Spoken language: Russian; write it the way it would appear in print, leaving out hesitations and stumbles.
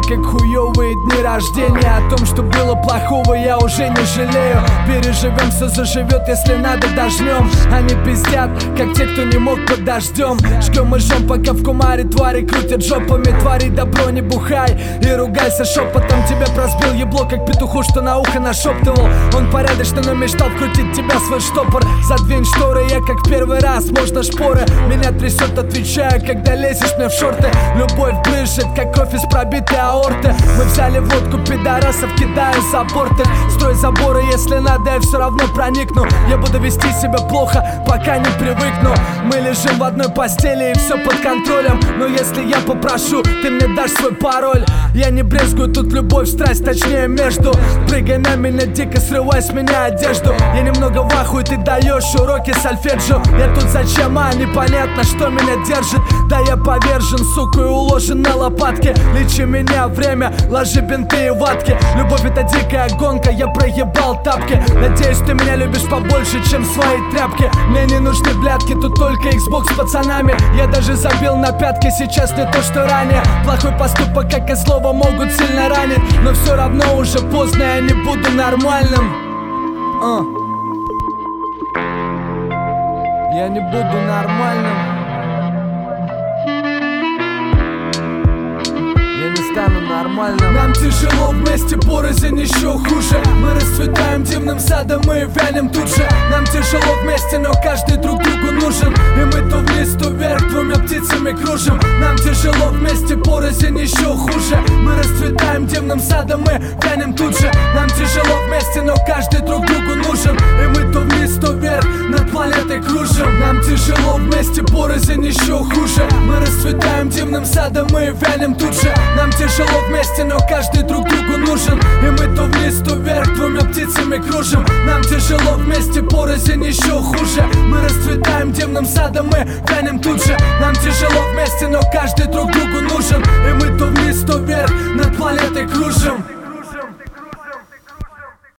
как хуёвые дни рождения. О том, что было плохого, я уже не жалею. Переживем, все заживет, если надо дожмем. Они пиздят, как те, кто не мог под дождем. Жгем и жжем, пока в кумаре твари крутят жопами. Твори добро, не бухай и ругайся шепотом. Тебя просбил ебло, как петуху, что на ухо нашептывал. Он порядочно, но мечтал вкрутить тебя свой штопор. Задвинь шторы, я как первый раз, можно шпоры. Меня трясет, отвечаю, когда лезешь мне в шорты. Любовь брызжет, как кровь из пробитой аорты. Мы взяли водку, пидорасов кидаю за борты. Строй заборы, если надо, я все равно проникну. Я буду вести себя плохо, пока не привыкну. Мы лежим в одной постели и все под контролем. Но если я попрошу, ты мне дашь свой пароль. Я не брезгую, тут любовь, страсть, точнее между. Прыгай на меня, дико срывай с меня одежду. Я немного в ахуе, ты даешь уроки сольфеджио. Я тут зачем, непонятно, что меня держит. Да я повержен, сука, и уложен на лопатки. Лечи меня, время, ложи бинты и ватки. Любовь это дикая гонка, я проебал тапки. Надеюсь, ты меня любишь побольше, чем свои тряпки. Мне не нужны блядки, тут только Xbox с пацанами. Я даже забил на пятки, сейчас не то, что ранее. Плохой поступок, как и слово, могут сильно ранить. Но все равно уже поздно, я не буду нормальным. Я не буду нормальным. Я не стану нормальным. Нам тяжело вместе, порознь еще хуже. Мы расцветаем дивным садом, мы вянем тут же. Нам тяжело вместе, но каждый друг другу нужен. И мы то вниз, то вверх, двумя птицами кружим. Нам тяжело вместе, порознь еще хуже. Мы расцветаем дивным садом, мы вянем тут же. Нам тяжело вместе, но каждый друг другу нужен. И мы то вниз, то вверх, над планетой кружим. Нам тяжело вместе, порознь еще хуже. Мы расцветаем дивным садом, мы вянем тут же. Нам тяжело вместе, но каждый друг другу нужен. И мы то вниз, то вверх, двумя птицами кружим. Нам тяжело вместе, порознь еще хуже. Мы расцветаем дивным садом, мы вянем тут же. Нам тяжело вместе, но каждый друг другу нужен. И мы то вниз, то вверх, над планетой кружим.